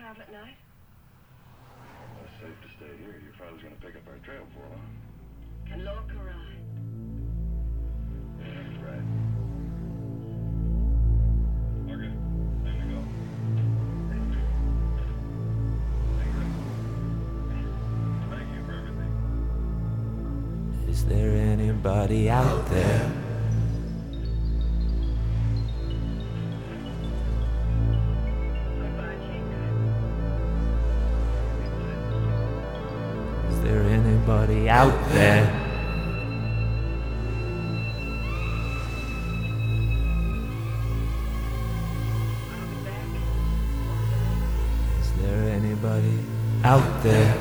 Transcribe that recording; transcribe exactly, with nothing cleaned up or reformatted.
travel at night? Well, it's safe to stay here. Your father's gonna pick up our trail for long. And Lord Karai. Yeah, that's right. Okay, time to go. Thank you for everything. Is there anybody out there? Is there anybody out there? Is there anybody out there?